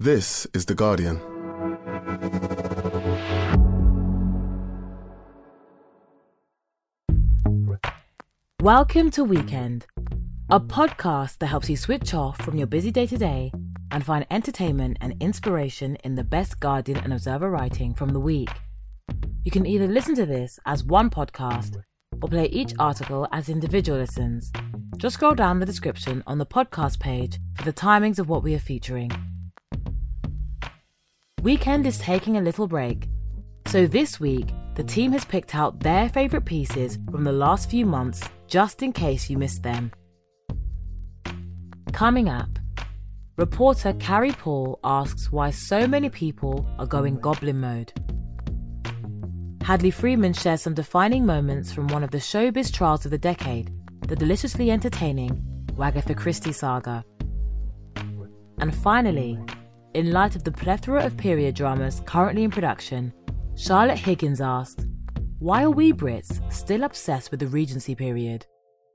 This is The Guardian. Welcome to Weekend, a podcast that helps you switch off from your busy day-to-day and find entertainment and inspiration in the best Guardian and Observer writing from the week. You can either listen to this as one podcast or play each article as individual listens. Just scroll down the description on the podcast page for the timings of what we are featuring. Weekend is taking a little break, so this week the team has picked out their favourite pieces from the last few months just in case you missed them. Coming up, reporter Carrie Paul asks why so many people are going goblin mode. Hadley Freeman shares some defining moments from one of the showbiz trials of the decade, the deliciously entertaining Wagatha Christie saga. And finally, in light of the plethora of period dramas currently in production, Charlotte Higgins asks, why are we Brits still obsessed with the Regency period?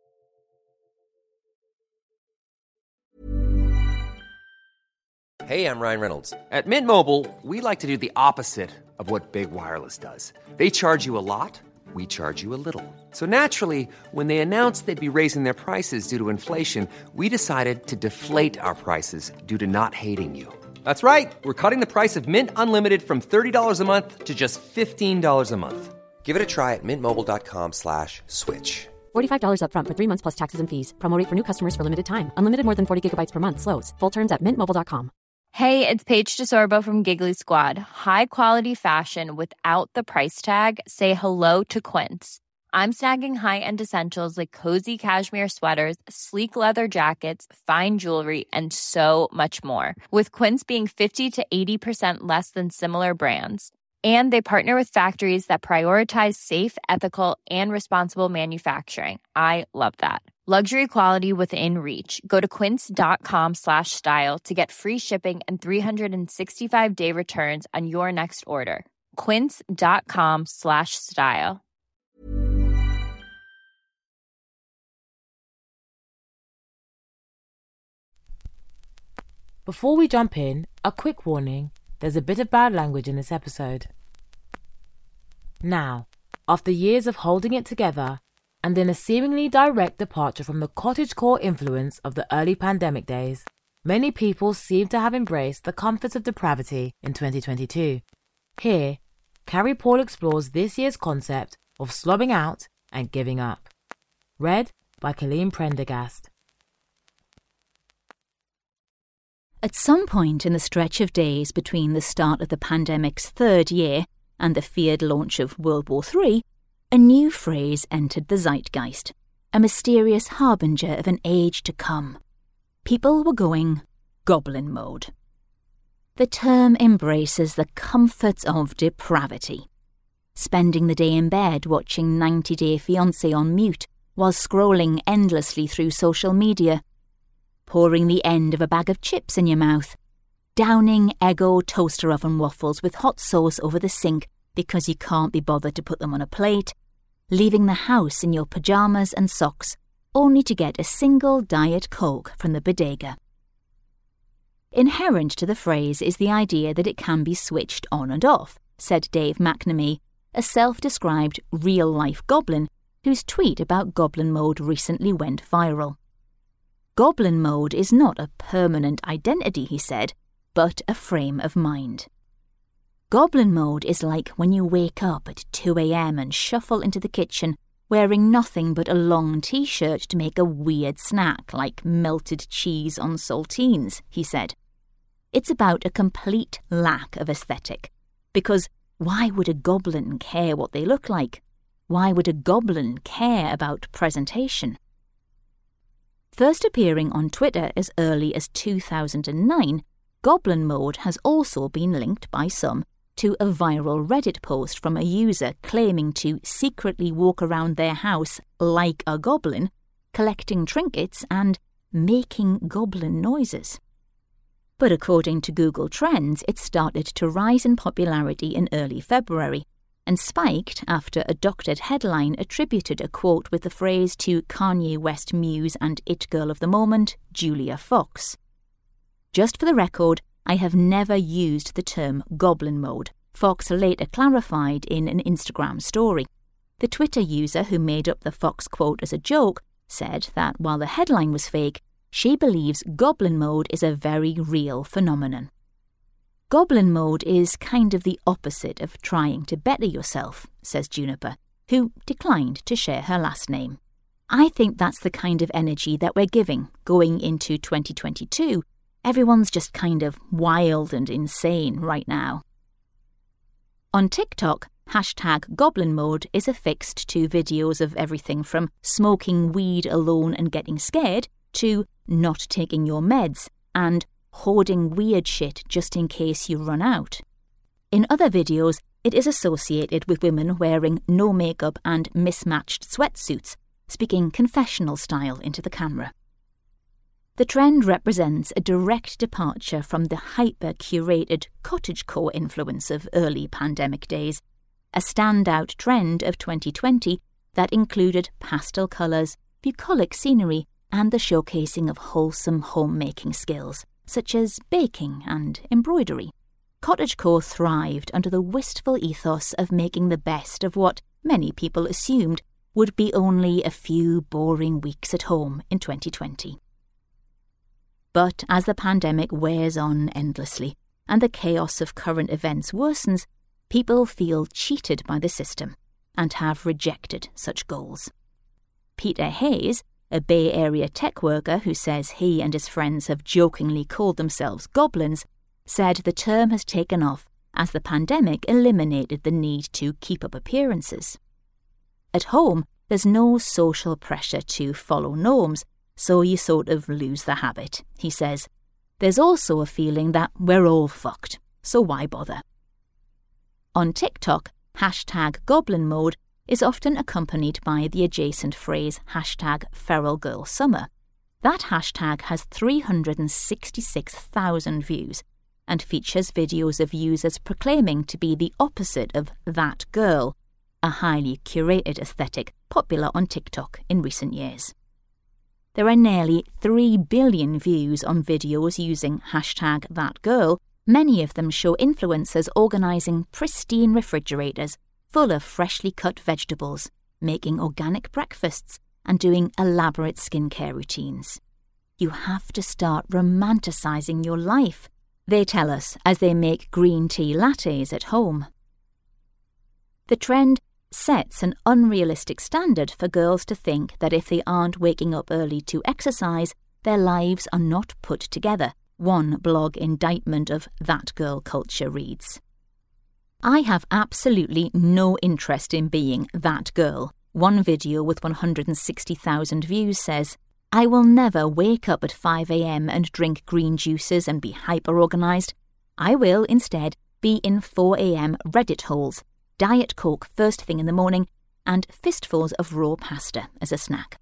Hey, I'm Ryan Reynolds. At Mint Mobile, we like to do the opposite of what Big Wireless does. They charge you a lot, we charge you a little. So naturally, when they announced they'd be raising their prices due to inflation, we decided to deflate our prices due to not hating you. That's right. We're cutting the price of Mint Unlimited from $30 a month to just $15 a month. Give it a try at mintmobile.com/switch. $45 up front for 3 months plus taxes and fees. Promo rate for new customers for limited time. Unlimited more than 40 gigabytes per month slows. Full terms at mintmobile.com. Hey, it's Paige DeSorbo from Giggly Squad. High quality fashion without the price tag. Say hello to Quince. I'm snagging high-end essentials like cozy cashmere sweaters, sleek leather jackets, fine jewelry, and so much more. With Quince being 50 to 80% less than similar brands. And they partner with factories that prioritize safe, ethical, and responsible manufacturing. I love that. Luxury quality within reach. Go to quince.com/style to get free shipping and 365-day returns on your next order. Quince.com/style. Before we jump in, a quick warning. There's a bit of bad language in this episode. Now, after years of holding it together, and in a seemingly direct departure from the cottagecore influence of the early pandemic days, many people seem to have embraced the comforts of depravity in 2022. Here, Carrie Paul explores this year's concept of slobbing out and giving up. Read by Colleen Prendergast. At some point in the stretch of days between the start of the pandemic's third year and the feared launch of World War III, a new phrase entered the zeitgeist, a mysterious harbinger of an age to come. People were going goblin mode. The term embraces the comforts of depravity. Spending the day in bed watching 90 Day Fiancé on mute while scrolling endlessly through social media, pouring the end of a bag of chips in your mouth, downing Eggo toaster oven waffles with hot sauce over the sink because you can't be bothered to put them on a plate, leaving the house in your pyjamas and socks only to get a single Diet Coke from the bodega. Inherent to the phrase is the idea that it can be switched on and off, said Dave McNamee, a self-described real-life goblin whose tweet about goblin mode recently went viral. Goblin mode is not a permanent identity, he said, but a frame of mind. Goblin mode is like when you wake up at 2 a.m. and shuffle into the kitchen wearing nothing but a long t-shirt to make a weird snack like melted cheese on saltines, he said. It's about a complete lack of aesthetic, because why would a goblin care what they look like? Why would a goblin care about presentation? First appearing on Twitter as early as 2009, goblin mode has also been linked by some to a viral Reddit post from a user claiming to secretly walk around their house like a goblin, collecting trinkets and making goblin noises. But according to Google Trends, it started to rise in popularity in early February, and spiked after a doctored headline attributed a quote with the phrase to Kanye West muse and it girl of the moment, Julia Fox. Just for the record, I have never used the term goblin mode, Fox later clarified in an Instagram story. The Twitter user who made up the Fox quote as a joke said that while the headline was fake, she believes goblin mode is a very real phenomenon. Goblin mode is kind of the opposite of trying to better yourself, says Juniper, who declined to share her last name. I think that's the kind of energy that we're giving going into 2022. Everyone's just kind of wild and insane right now. On TikTok, #goblin mode is affixed to videos of everything from smoking weed alone and getting scared to not taking your meds and hoarding weird shit just in case you run out. In other videos, it is associated with women wearing no makeup and mismatched sweatsuits, speaking confessional style into the camera. The trend represents a direct departure from the hyper-curated cottagecore influence of early pandemic days, a standout trend of 2020 that included pastel colours, bucolic scenery, and the showcasing of wholesome homemaking skills, such as baking and embroidery. Cottagecore thrived under the wistful ethos of making the best of what many people assumed would be only a few boring weeks at home in 2020. But as the pandemic wears on endlessly and the chaos of current events worsens, people feel cheated by the system and have rejected such goals. Peter Hayes, a Bay Area tech worker who says he and his friends have jokingly called themselves goblins, said the term has taken off as the pandemic eliminated the need to keep up appearances. At home, there's no social pressure to follow norms, so you sort of lose the habit, he says. There's also a feeling that we're all fucked, so why bother? On TikTok, #goblin mode is often accompanied by the adjacent phrase #feralgirlsummer. That hashtag has 366,000 views and features videos of users proclaiming to be the opposite of that girl, a highly curated aesthetic popular on TikTok in recent years. There are nearly 3 billion views on videos using #thatgirl. Many of them show influencers organising pristine refrigerators full of freshly cut vegetables, making organic breakfasts, and doing elaborate skincare routines. You have to start romanticising your life, they tell us as they make green tea lattes at home. The trend sets an unrealistic standard for girls to think that if they aren't waking up early to exercise, their lives are not put together, one blog indictment of that girl culture reads. I have absolutely no interest in being that girl. One video with 160,000 views says, I will never wake up at 5 a.m. and drink green juices and be hyper-organised. I will, instead, be in 4 a.m. Reddit holes, Diet Coke first thing in the morning, and fistfuls of raw pasta as a snack.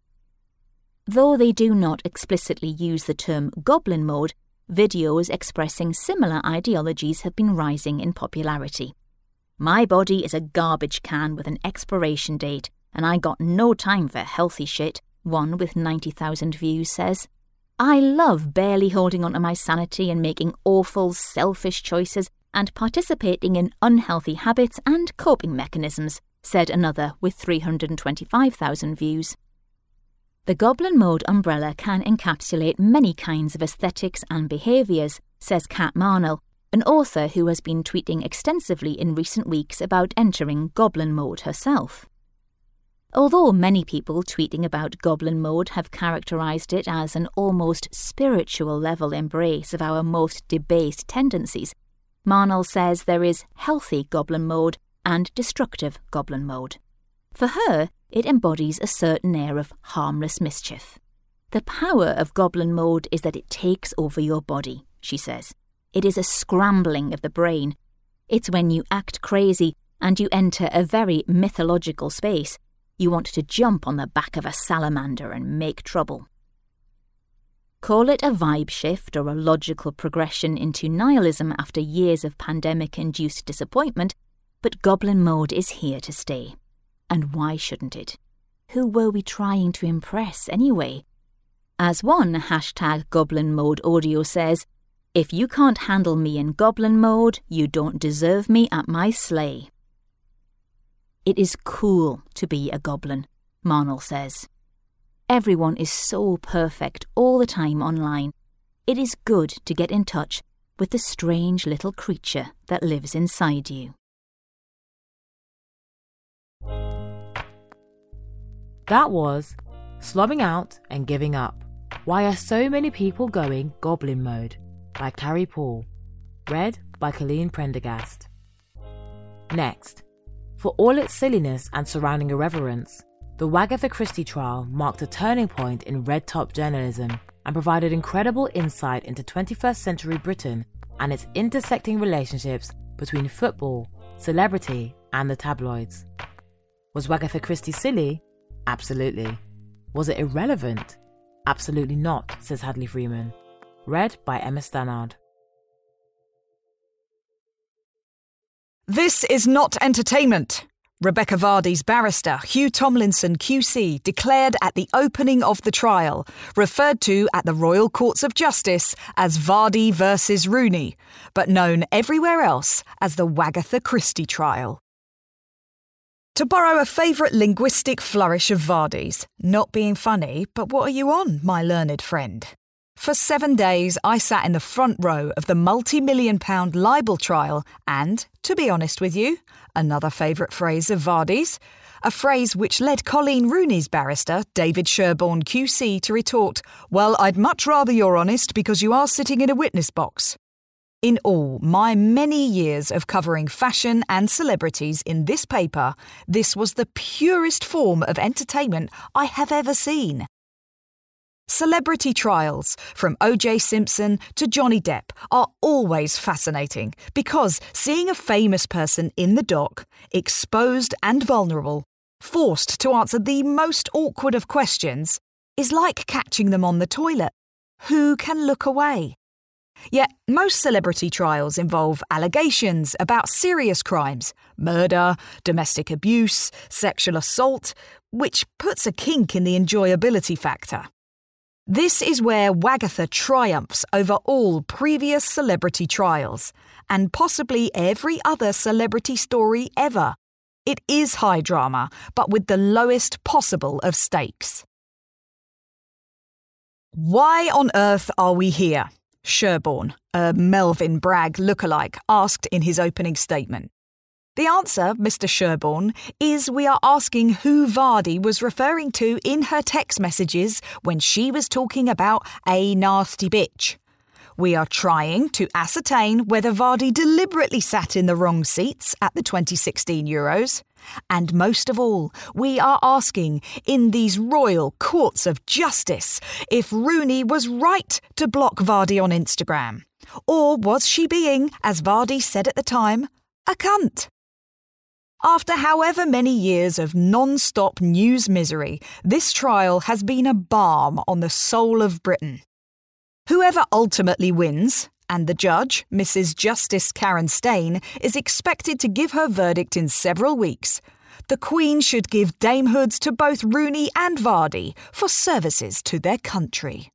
Though they do not explicitly use the term goblin mode, videos expressing similar ideologies have been rising in popularity. My body is a garbage can with an expiration date, and I got no time for healthy shit, one with 90,000 views says. I love barely holding onto my sanity and making awful, selfish choices and participating in unhealthy habits and coping mechanisms, said another with 325,000 views. The goblin mode umbrella can encapsulate many kinds of aesthetics and behaviours, says Kat Marnell, an author who has been tweeting extensively in recent weeks about entering goblin mode herself. Although many people tweeting about goblin mode have characterised it as an almost spiritual level embrace of our most debased tendencies, Marnell says there is healthy goblin mode and destructive goblin mode. For her, it embodies a certain air of harmless mischief. The power of goblin mode is that it takes over your body, she says. It is a scrambling of the brain. It's when you act crazy and you enter a very mythological space. You want to jump on the back of a salamander and make trouble. Call it a vibe shift or a logical progression into nihilism after years of pandemic-induced disappointment, but goblin mode is here to stay. And why shouldn't it? Who were we trying to impress anyway? As one #goblin mode audio says, If you can't handle me in goblin mode, you don't deserve me at my sleigh. It is cool to be a goblin, Marnell says. Everyone is so perfect all the time online. It is good to get in touch with the strange little creature that lives inside you. That was Slobbing Out and Giving Up. Why Are So Many People Going Goblin Mode? By Carrie Paul. Read by Colleen Prendergast. Next, for all its silliness and surrounding irreverence, the Wagatha Christie trial marked a turning point in red-top journalism and provided incredible insight into 21st century Britain and its intersecting relationships between football, celebrity, and the tabloids. Was Wagatha Christie silly? Absolutely. Was it irrelevant? Absolutely not, says Hadley Freeman. Read by Emma Stannard. This is not entertainment. Rebecca Vardy's barrister, Hugh Tomlinson QC, declared at the opening of the trial, referred to at the Royal Courts of Justice as Vardy versus Rooney, but known everywhere else as the Wagatha Christie trial. To borrow a favourite linguistic flourish of Vardy's, not being funny, but what are you on, my learned friend? For 7 days, I sat in the front row of the multi-million-pound libel trial and, to be honest with you, another favourite phrase of Vardy's, a phrase which led Colleen Rooney's barrister, David Sherborne QC, to retort, "Well, I'd much rather you're honest because you are sitting in a witness box." In all my many years of covering fashion and celebrities in this paper, this was the purest form of entertainment I have ever seen. Celebrity trials, from O.J. Simpson to Johnny Depp, are always fascinating because seeing a famous person in the dock, exposed and vulnerable, forced to answer the most awkward of questions, is like catching them on the toilet. Who can look away? Yet most celebrity trials involve allegations about serious crimes, murder, domestic abuse, sexual assault, which puts a kink in the enjoyability factor. This is where Wagatha triumphs over all previous celebrity trials, and possibly every other celebrity story ever. It is high drama, but with the lowest possible of stakes. Why on earth are we here? Sherborne, a Melvin Bragg lookalike, asked in his opening statement. The answer, Mr. Sherborne, is we are asking who Vardy was referring to in her text messages when she was talking about a nasty bitch. We are trying to ascertain whether Vardy deliberately sat in the wrong seats at the 2016 Euros. And most of all, we are asking, in these royal courts of justice, if Rooney was right to block Vardy on Instagram. Or was she being, as Vardy said at the time, a cunt? After however many years of non-stop news misery, this trial has been a balm on the soul of Britain. Whoever ultimately wins, and the judge, Mrs. Justice Karen Stein, is expected to give her verdict in several weeks, the Queen should give damehoods to both Rooney and Vardy for services to their country.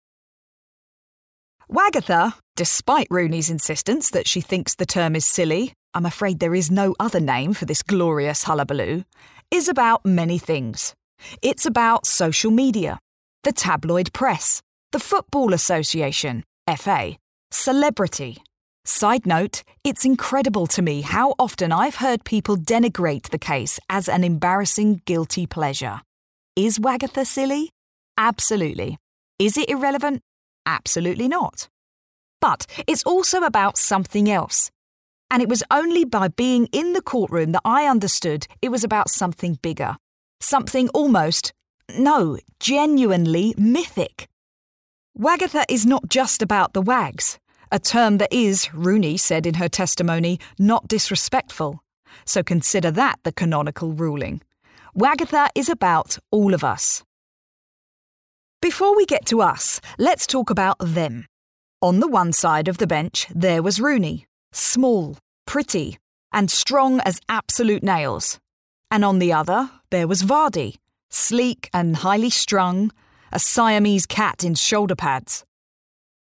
Wagatha, despite Rooney's insistence that she thinks the term is silly, I'm afraid there is no other name for this glorious hullabaloo, is about many things. It's about social media, the tabloid press, the Football Association, FA, celebrity. Side note, it's incredible to me how often I've heard people denigrate the case as an embarrassing guilty pleasure. Is Wagatha silly? Absolutely. Is it irrelevant? Absolutely not. But it's also about something else. And it was only by being in the courtroom that I understood it was about something bigger. Something genuinely mythic. Wagatha is not just about the wags, a term that is, Rooney said in her testimony, not disrespectful. So consider that the canonical ruling. Wagatha is about all of us. Before we get to us, let's talk about them. On the one side of the bench, there was Rooney, small, pretty, and strong as absolute nails. And on the other, there was Vardy, sleek and highly strung, a Siamese cat in shoulder pads.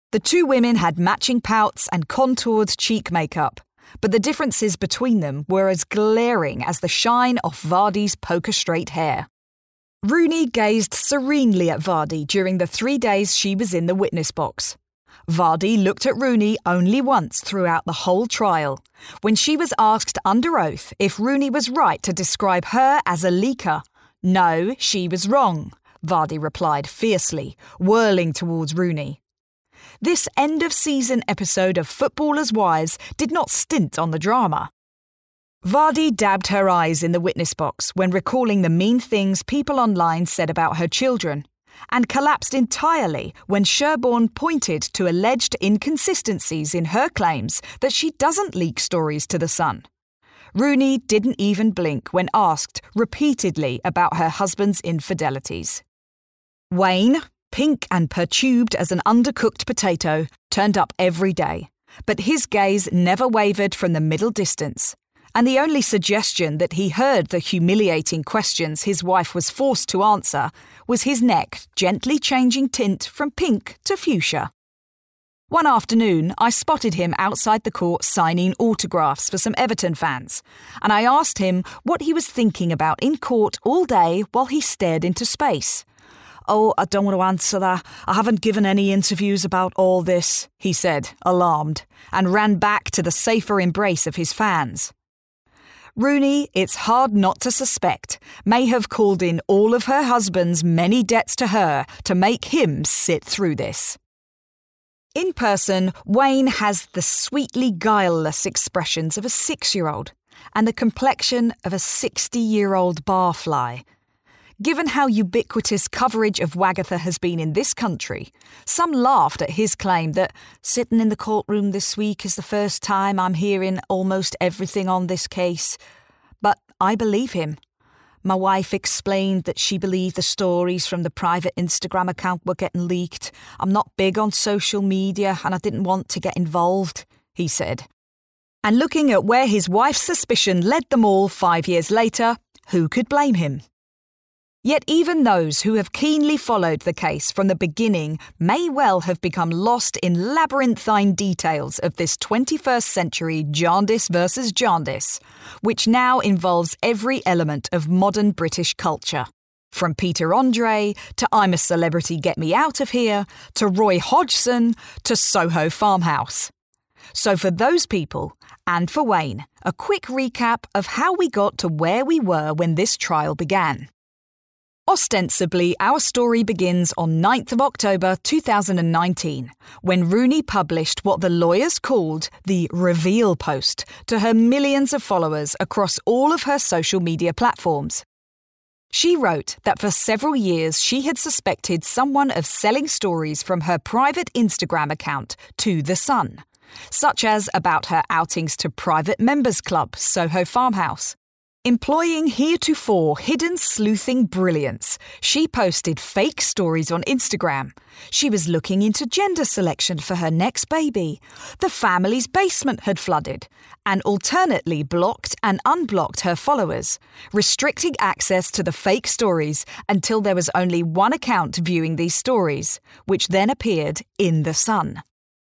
The two women had matching pouts and contoured cheek makeup, but the differences between them were as glaring as the shine off Vardy's poker-straight hair. Rooney gazed serenely at Vardy during the 3 days she was in the witness box. Vardy looked at Rooney only once throughout the whole trial, when she was asked under oath if Rooney was right to describe her as a leaker. No, she was wrong, Vardy replied fiercely, whirling towards Rooney. This end-of-season episode of Footballers' Wives did not stint on the drama. Vardy dabbed her eyes in the witness box when recalling the mean things people online said about her children, and collapsed entirely when Sherborne pointed to alleged inconsistencies in her claims that she doesn't leak stories to The Sun. Rooney didn't even blink when asked repeatedly about her husband's infidelities. Wayne, pink and pertubed as an undercooked potato, turned up every day, but his gaze never wavered from the middle distance, and the only suggestion that he heard the humiliating questions his wife was forced to answer was his neck gently changing tint from pink to fuchsia. One afternoon, I spotted him outside the court signing autographs for some Everton fans, and I asked him what he was thinking about in court all day while he stared into space. "Oh, I don't want to answer that. I haven't given any interviews about all this," he said, alarmed, and ran back to the safer embrace of his fans. Rooney, it's hard not to suspect, may have called in all of her husband's many debts to her to make him sit through this. In person, Wayne has the sweetly guileless expressions of a 6-year-old and the complexion of a 60-year-old barfly. Given how ubiquitous coverage of Wagatha has been in this country, some laughed at his claim that sitting in the courtroom this week is the first time I'm hearing almost everything on this case. But I believe him. My wife explained that she believed the stories from the private Instagram account were getting leaked. I'm not big on social media and I didn't want to get involved, he said. And looking at where his wife's suspicion led them all 5 years later, who could blame him? Yet even those who have keenly followed the case from the beginning may well have become lost in labyrinthine details of this 21st century Jarndyce versus Jarndyce, which now involves every element of modern British culture. From Peter Andre to I'm a Celebrity, Get Me Out of Here, to Roy Hodgson to Soho Farmhouse. So for those people, and for Wayne, a quick recap of how we got to where we were when this trial began. Ostensibly, our story begins on 9th of October 2019, when Rooney published what the lawyers called the reveal post to her millions of followers across all of her social media platforms. She wrote that for several years she had suspected someone of selling stories from her private Instagram account to The Sun, such as about her outings to private members club Soho Farmhouse. Employing heretofore hidden sleuthing brilliance, she posted fake stories on Instagram. She was looking into gender selection for her next baby. The family's basement had flooded, and alternately blocked and unblocked her followers, restricting access to the fake stories until there was only one account viewing these stories, which then appeared in The Sun.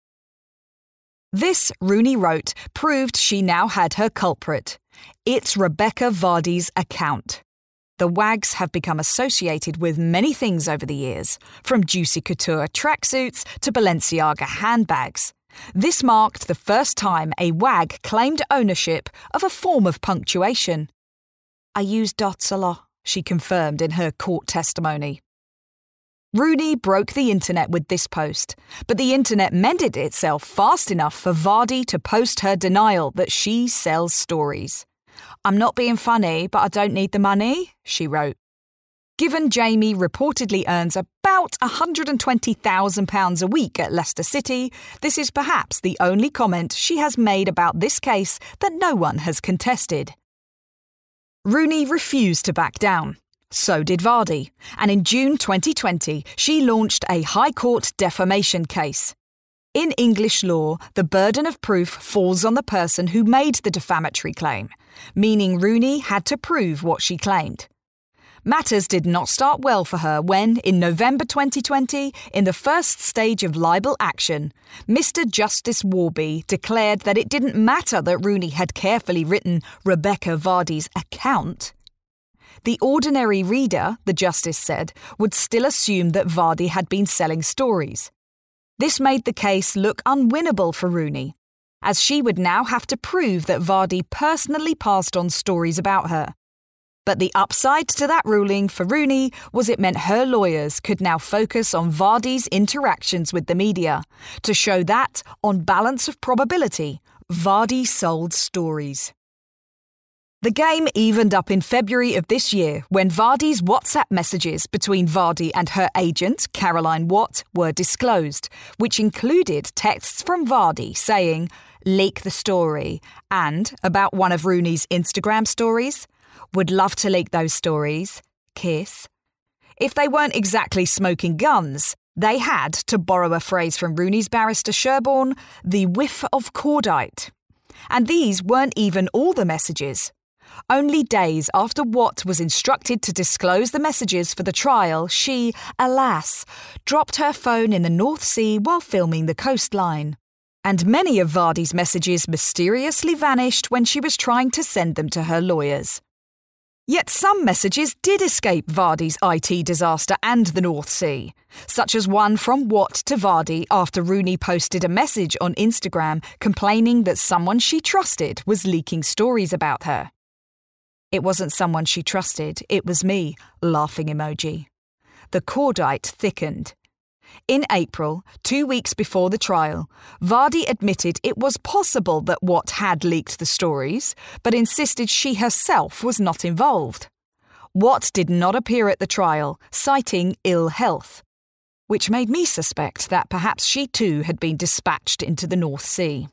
This, Rooney wrote, proved she now had her culprit. It's Rebecca Vardy's account. The Wags have become associated with many things over the years, from Juicy Couture tracksuits to Balenciaga handbags. This marked the first time a Wag claimed ownership of a form of punctuation. "I use dots a lot," she confirmed in her court testimony. Rooney broke the internet with this post, but the internet mended itself fast enough for Vardy to post her denial that she sells stories. "I'm not being funny, but I don't need the money," she wrote. Given Jamie reportedly earns about £120,000 a week at Leicester City, this is perhaps the only comment she has made about this case that no one has contested. Rooney refused to back down. So did Vardy, and in June 2020, she launched a High Court defamation case. In English law, the burden of proof falls on the person who made the defamatory claim, meaning Rooney had to prove what she claimed. Matters did not start well for her when, in November 2020, in the first stage of libel action, Mr. Justice Warby declared that it didn't matter that Rooney had carefully written Rebecca Vardy's account. The ordinary reader, the Justice said, would still assume that Vardy had been selling stories. This made the case look unwinnable for Rooney, as she would now have to prove that Vardy personally passed on stories about her. But the upside to that ruling for Rooney was it meant her lawyers could now focus on Vardy's interactions with the media to show that, on balance of probability, Vardy sold stories. The game evened up in February of this year when Vardy's WhatsApp messages between Vardy and her agent, Caroline Watt, were disclosed, which included texts from Vardy saying, "Leak the story," and about one of Rooney's Instagram stories, "Would love to leak those stories, kiss." If they weren't exactly smoking guns, they had, to borrow a phrase from Rooney's barrister Sherborne, the whiff of cordite. And these weren't even all the messages. Only days after Watt was instructed to disclose the messages for the trial, she, alas, dropped her phone in the North Sea while filming the coastline. And many of Vardy's messages mysteriously vanished when she was trying to send them to her lawyers. Yet some messages did escape Vardy's IT disaster and the North Sea, such as one from Watt to Vardy after Rooney posted a message on Instagram complaining that someone she trusted was leaking stories about her. "It wasn't someone she trusted, it was me," laughing emoji. The cordite thickened. In April, 2 weeks before the trial, Vardy admitted it was possible that Watt had leaked the stories, but insisted she herself was not involved. Watt did not appear at the trial, citing ill health, which made me suspect that perhaps she too had been dispatched into the North Sea.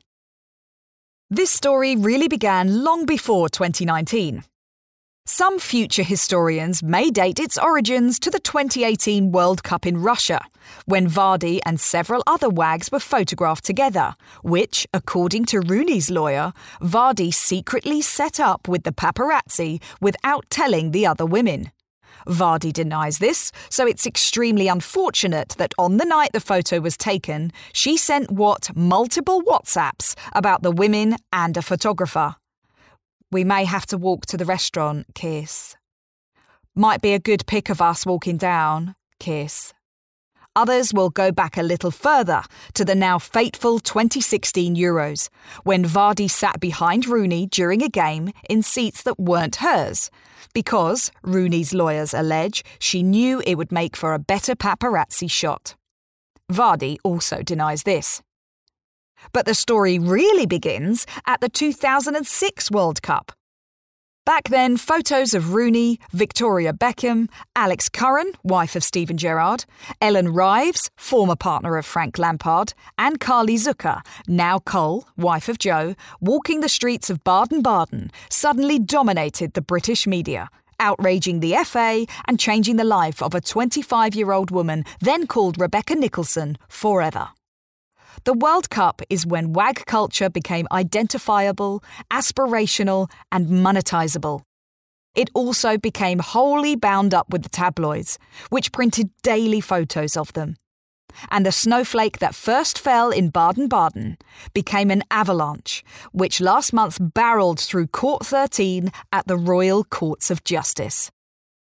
This story really began long before 2019. Some future historians may date its origins to the 2018 World Cup in Russia, when Vardy and several other wags were photographed together, which, according to Rooney's lawyer, Vardy secretly set up with the paparazzi without telling the other women. Vardy denies this, so it's extremely unfortunate that on the night the photo was taken, she sent Watt multiple WhatsApps about the women and a photographer. "We may have to walk to the restaurant, kiss. Might be a good pic of us walking down, kiss." Others will go back a little further to the now fateful 2016 Euros, when Vardy sat behind Rooney during a game in seats that weren't hers, because, Rooney's lawyers allege, she knew it would make for a better paparazzi shot. Vardy also denies this. But the story really begins at the 2006 World Cup. Back then, photos of Rooney, Victoria Beckham, Alex Curran, wife of Steven Gerrard, Ellen Rives, former partner of Frank Lampard, and Carly Zucker, now Cole, wife of Joe, walking the streets of Baden-Baden, suddenly dominated the British media, outraging the FA and changing the life of a 25-year-old woman then called Rebecca Nicholson forever. The World Cup is when wag culture became identifiable, aspirational, and monetizable. It also became wholly bound up with the tabloids, which printed daily photos of them. And the snowflake that first fell in Baden-Baden became an avalanche, which last month barreled through Court 13 at the Royal Courts of Justice.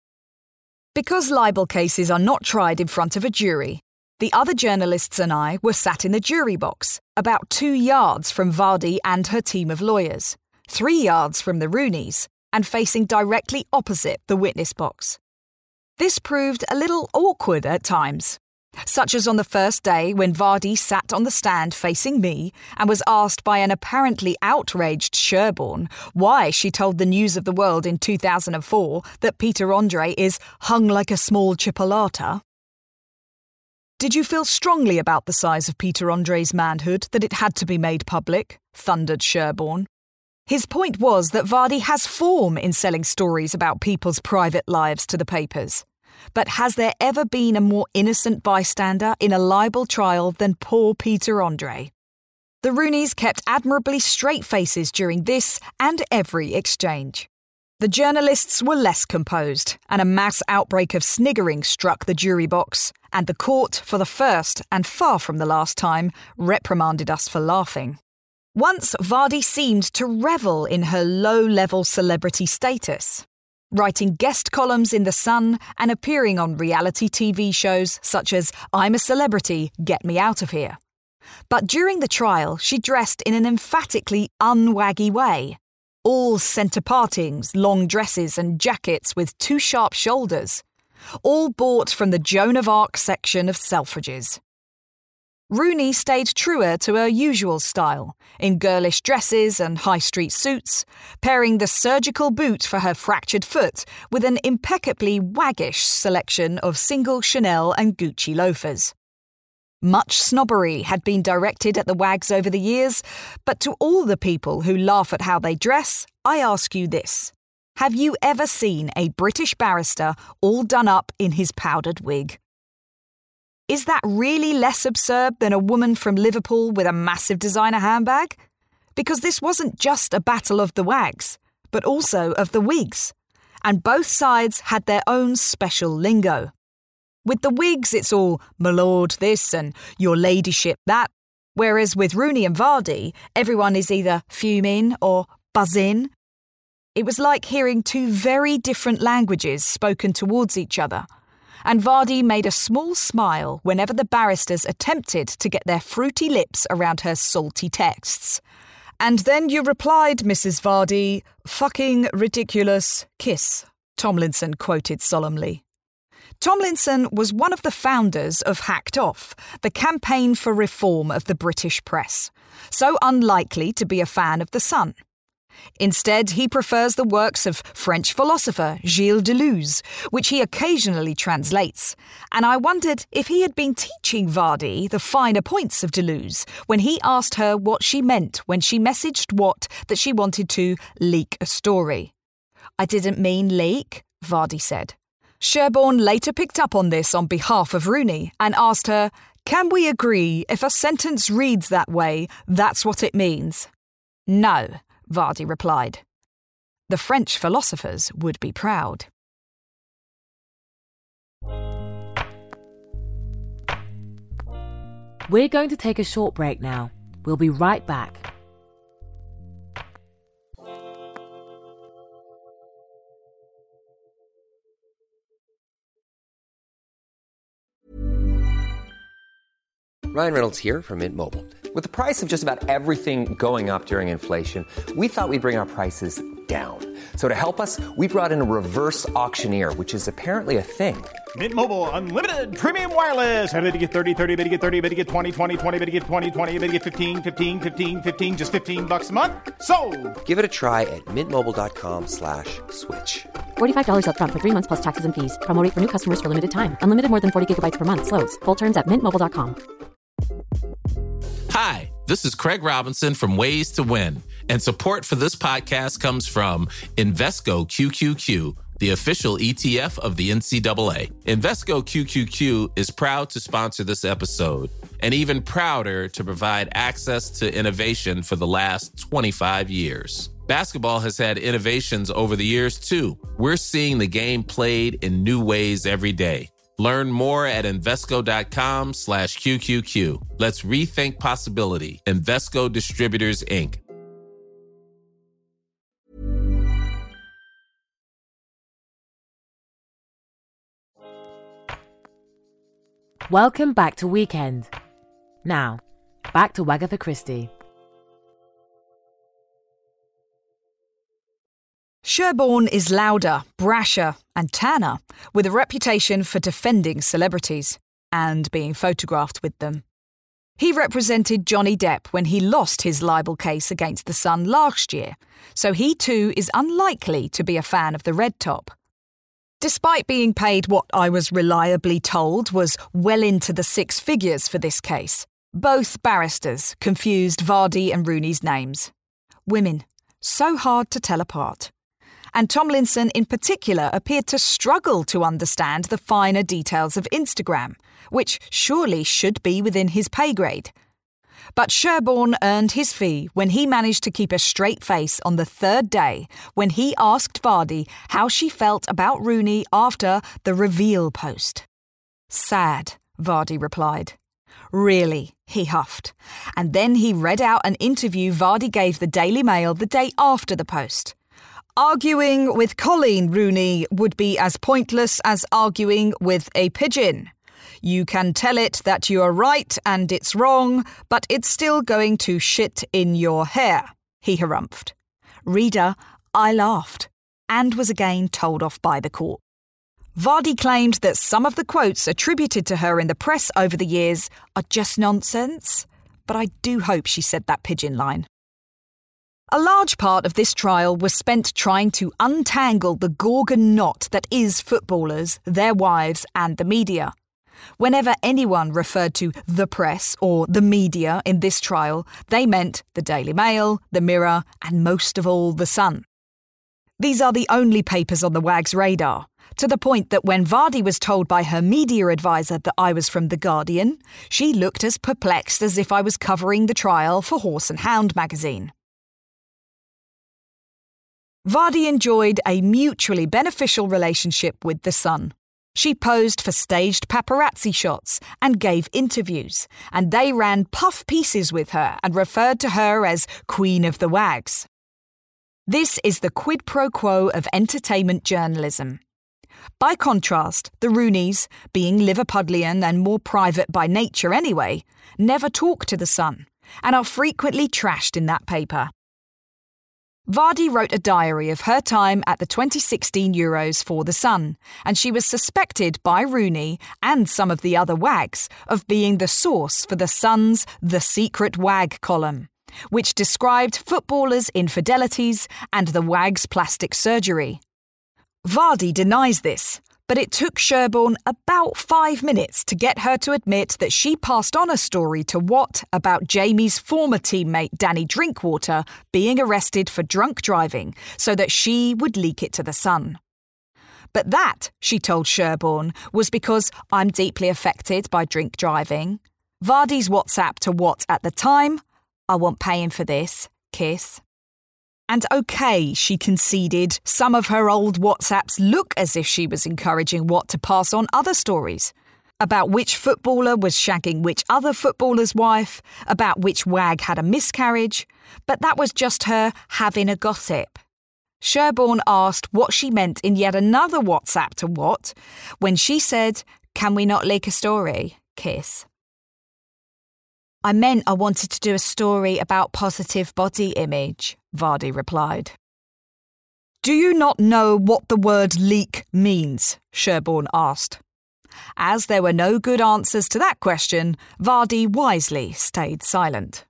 Because libel cases are not tried in front of a jury, the other journalists and I were sat in the jury box, about 2 yards from Vardy and her team of lawyers, 3 yards from the Rooneys, and facing directly opposite the witness box. This proved a little awkward at times, such as on the first day when Vardy sat on the stand facing me and was asked by an apparently outraged Sherborne why she told the News of the World in 2004 that Peter Andre is hung like a small chipolata. "Did you feel strongly about the size of Peter Andre's manhood that it had to be made public?" thundered Sherborne. His point was that Vardy has form in selling stories about people's private lives to the papers. But has there ever been a more innocent bystander in a libel trial than poor Peter Andre? The Rooneys kept admirably straight faces during this and every exchange. The journalists were less composed, and a mass outbreak of sniggering struck the jury box, and the court, for the first and far from the last time, reprimanded us for laughing. Once, Vardy seemed to revel in her low-level celebrity status, writing guest columns in The Sun and appearing on reality TV shows such as I'm a Celebrity, Get Me Out of Here. But during the trial, she dressed in an emphatically unwaggy way. All centre partings, long dresses and jackets with too sharp shoulders. All bought from the Joan of Arc section of Selfridges. Rooney stayed truer to her usual style, in girlish dresses and high street suits, pairing the surgical boot for her fractured foot with an impeccably waggish selection of single Chanel and Gucci loafers. Much snobbery had been directed at the wags over the years, but to all the people who laugh at how they dress, I ask you this. Have you ever seen a British barrister all done up in his powdered wig? Is that really less absurd than a woman from Liverpool with a massive designer handbag? Because this wasn't just a battle of the wags, but also of the wigs. And both sides had their own special lingo. With the wigs, it's all "my lord" this and "your ladyship" that, whereas with Rooney and Vardy, everyone is either fuming or buzzing. It was like hearing two very different languages spoken towards each other, and Vardy made a small smile whenever the barristers attempted to get their fruity lips around her salty texts. "And then you replied, Mrs. Vardy, 'fucking ridiculous kiss,'" Tomlinson quoted solemnly. Tomlinson was one of the founders of Hacked Off, the campaign for reform of the British press, so unlikely to be a fan of The Sun. Instead, he prefers the works of French philosopher Gilles Deleuze, which he occasionally translates, and I wondered if he had been teaching Vardy the finer points of Deleuze when he asked her what she meant when she messaged Watt that she wanted to leak a story. "I didn't mean leak," Vardy said. Sherborne later picked up on this on behalf of Rooney and asked her, "Can we agree if a sentence reads that way, that's what it means?" "No," Vardy replied. The French philosophers would be proud. We're going to take a short break now. We'll be right back. Ryan Reynolds here from Mint Mobile. With the price of just about everything going up during inflation, we thought we'd bring our prices down. So to help us, we brought in a reverse auctioneer, which is apparently a thing. Mint Mobile Unlimited Premium Wireless. How to get 30, 30, bit to get 30, bit to get 20, 20, 20, bit to get 20, 20, bit to get 15, 15, 15, 15, just $15 a month? Sold! Give it a try at mintmobile.com/switch. $45 up front for 3 months plus taxes and fees. Promo rate for new customers for limited time. Unlimited more than 40 gigabytes per month. Slows full terms at mintmobile.com. Hi, this is Craig Robinson from Ways to Win, and support for this podcast comes from Invesco QQQ, the official ETF of the NCAA. Invesco QQQ is proud to sponsor this episode, and even prouder to provide access to innovation for the last 25 years. Basketball has had innovations over the years, too. We're seeing the game played in new ways every day. Learn more at Invesco.com/QQQ. Let's rethink possibility. Invesco Distributors, Inc. Welcome back to Weekend. Now, back to Wagatha Christie. Sherborne is louder, brasher and tanner, with a reputation for defending celebrities and being photographed with them. He represented Johnny Depp when he lost his libel case against The Sun last year, so he too is unlikely to be a fan of the red top. Despite being paid what I was reliably told was well into the six figures for this case, both barristers confused Vardy and Rooney's names. Women, so hard to tell apart. And Tomlinson in particular appeared to struggle to understand the finer details of Instagram, which surely should be within his pay grade. But Sherborne earned his fee when he managed to keep a straight face on the third day when he asked Vardy how she felt about Rooney after the reveal post. "Sad," Vardy replied. "Really," he huffed. And then he read out an interview Vardy gave the Daily Mail the day after the post. "Arguing with Colleen Rooney would be as pointless as arguing with a pigeon. You can tell it that you are right and it's wrong, but it's still going to shit in your hair," he harumphed. Reader, I laughed, and was again told off by the court. Vardy claimed that some of the quotes attributed to her in the press over the years are just nonsense, but I do hope she said that pigeon line. A large part of this trial was spent trying to untangle the Gorgon knot that is footballers, their wives, and the media. Whenever anyone referred to the press or the media in this trial, they meant the Daily Mail, the Mirror, and most of all, the Sun. These are the only papers on the WAG's radar, to the point that when Vardy was told by her media advisor that I was from The Guardian, she looked as perplexed as if I was covering the trial for Horse and Hound magazine. Vardy enjoyed a mutually beneficial relationship with the Sun. She posed for staged paparazzi shots and gave interviews, and they ran puff pieces with her and referred to her as Queen of the WAGs. This is the quid pro quo of entertainment journalism. By contrast, the Rooneys, being Liverpudlian and more private by nature anyway, never talk to the Sun and are frequently trashed in that paper. Vardy wrote a diary of her time at the 2016 Euros for The Sun, and she was suspected by Rooney and some of the other WAGs of being the source for The Sun's The Secret WAG column, which described footballers' infidelities and the WAG's plastic surgery. Vardy denies this, but it took Sherborne about 5 minutes to get her to admit that she passed on a story to Watt about Jamie's former teammate Danny Drinkwater being arrested for drunk driving so that she would leak it to the Sun. But that, she told Sherborne, was because I'm deeply affected by drink driving. Vardy's WhatsApp to Watt at the time, "I want paying for this, kiss." And okay, she conceded, some of her old WhatsApps look as if she was encouraging Watt to pass on other stories. About which footballer was shagging which other footballer's wife, about which WAG had a miscarriage, but that was just her having a gossip. Sherborne asked what she meant in yet another WhatsApp to Watt when she said, "Can we not leak a story? Kiss." "I meant I wanted to do a story about positive body image," Vardy replied. "Do you not know what the word leak means?" Sherborne asked. As there were no good answers to that question, Vardy wisely stayed silent.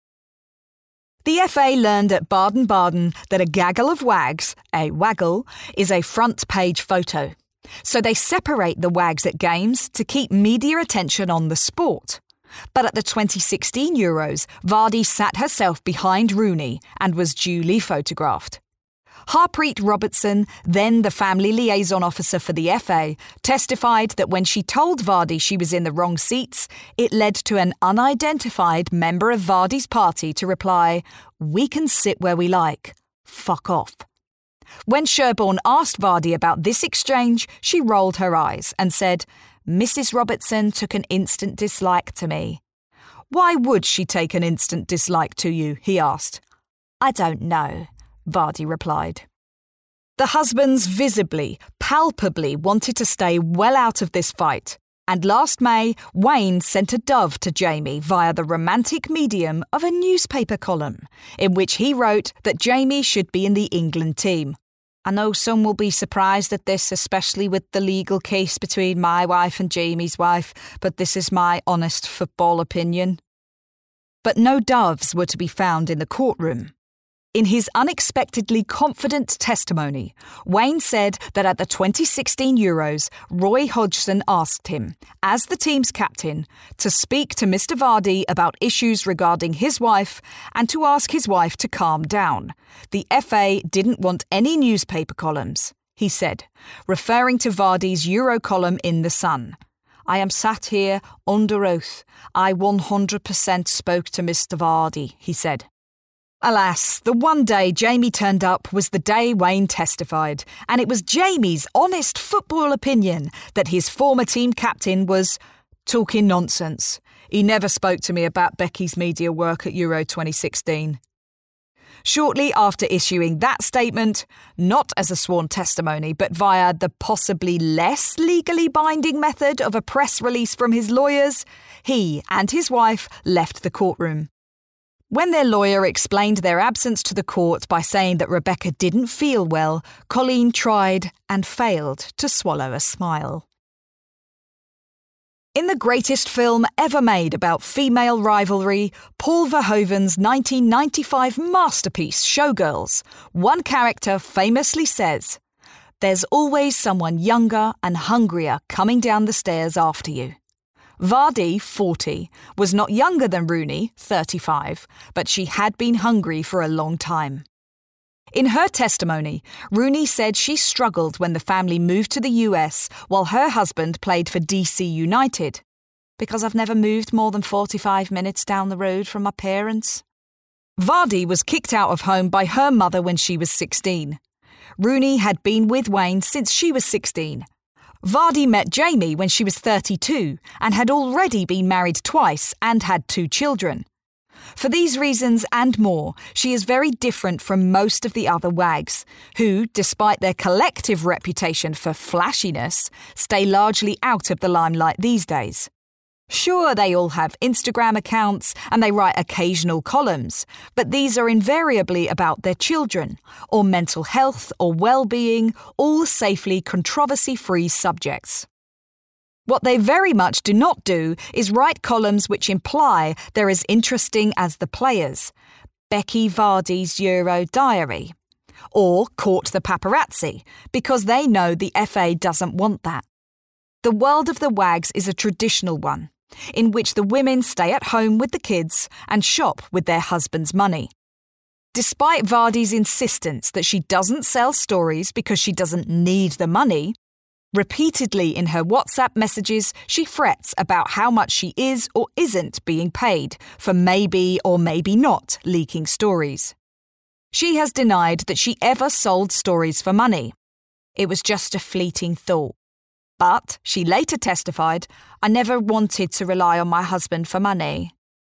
The FA learned at Baden-Baden that a gaggle of WAGs, a waggle, is a front-page photo. So they separate the WAGs at games to keep media attention on the sport. But at the 2016 Euros, Vardy sat herself behind Rooney and was duly photographed. Harpreet Robertson, then the family liaison officer for the FA, testified that when she told Vardy she was in the wrong seats, it led to an unidentified member of Vardy's party to reply, "We can sit where we like. Fuck off." When Sherborne asked Vardy about this exchange, she rolled her eyes and said, "Mrs. Robertson took an instant dislike to me." "Why would she take an instant dislike to you?" he asked. "I don't know," Vardy replied. The husbands visibly, palpably wanted to stay well out of this fight, and last May, Wayne sent a dove to Jamie via the romantic medium of a newspaper column, in which he wrote that Jamie should be in the England team. "I know some will be surprised at this, especially with the legal case between my wife and Jamie's wife, but this is my honest football opinion." But no doves were to be found in the courtroom. In his unexpectedly confident testimony, Wayne said that at the 2016 Euros, Roy Hodgson asked him, as the team's captain, to speak to Mr. Vardy about issues regarding his wife and to ask his wife to calm down. The FA didn't want any newspaper columns, he said, referring to Vardy's Euro column in The Sun. I am sat here under oath. I 100% spoke to Mr. Vardy, he said. Alas, the one day Jamie turned up was the day Wayne testified, and it was Jamie's honest football opinion that his former team captain was talking nonsense. He never spoke to me about Becky's media work at Euro 2016. Shortly after issuing that statement, not as a sworn testimony, but via the possibly less legally binding method of a press release from his lawyers, he and his wife left the courtroom. When their lawyer explained their absence to the court by saying that Rebecca didn't feel well, Colleen tried and failed to swallow a smile. In the greatest film ever made about female rivalry, Paul Verhoeven's 1995 masterpiece Showgirls, one character famously says, "There's always someone younger and hungrier coming down the stairs after you." Vardy, 40, was not younger than Rooney, 35, but she had been hungry for a long time. In her testimony, Rooney said she struggled when the family moved to the US while her husband played for DC United. "Because I've never moved more than 45 minutes down the road from my parents." Vardy was kicked out of home by her mother when she was 16. Rooney had been with Wayne since she was 16. Vardy met Jamie when she was 32 and had already been married twice and had 2 children. For these reasons and more, she is very different from most of the other wags, who, despite their collective reputation for flashiness, stay largely out of the limelight these days. Sure, they all have Instagram accounts and they write occasional columns, but these are invariably about their children, or mental health or well-being, all safely controversy-free subjects. What they very much do not do is write columns which imply they're as interesting as the players, Becky Vardy's Euro diary, or Court the paparazzi, because they know the FA doesn't want that. The world of the wags is a traditional one, in which the women stay at home with the kids and shop with their husband's money. Despite Vardy's insistence that she doesn't sell stories because she doesn't need the money, repeatedly in her WhatsApp messages she frets about how much she is or isn't being paid for maybe or maybe not leaking stories. She has denied that she ever sold stories for money. It was just a fleeting thought. But she later testified, "I never wanted to rely on my husband for money."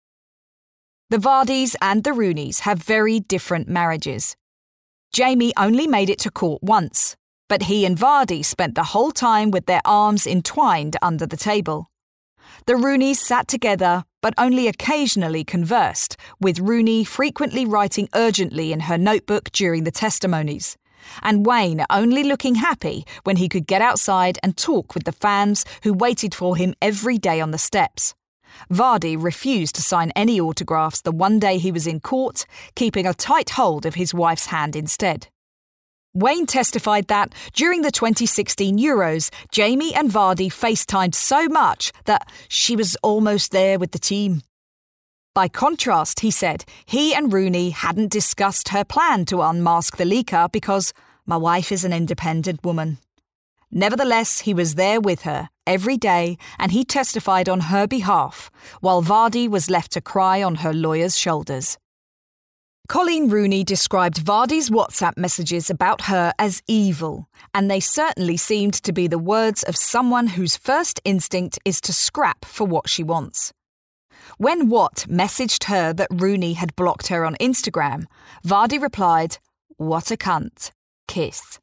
The Vardys and the Rooneys have very different marriages. Jamie only made it to court once, but he and Vardy spent the whole time with their arms entwined under the table. The Rooneys sat together but only occasionally conversed, with Rooney frequently writing urgently in her notebook during the testimonies, and Wayne only looking happy when he could get outside and talk with the fans who waited for him every day on the steps. Vardy refused to sign any autographs the one day he was in court, keeping a tight hold of his wife's hand instead. Wayne testified that, during the 2016 Euros, Jamie and Vardy FaceTimed so much that she was almost there with the team. By contrast, he said, he and Rooney hadn't discussed her plan to unmask the leaker because "my wife is an independent woman." Nevertheless, he was there with her every day and he testified on her behalf, while Vardy was left to cry on her lawyer's shoulders. Colleen Rooney described Vardy's WhatsApp messages about her as evil, and they certainly seemed to be the words of someone whose first instinct is to scrap for what she wants. When Watt messaged her that Rooney had blocked her on Instagram, Vardy replied, "What a cunt. Kiss."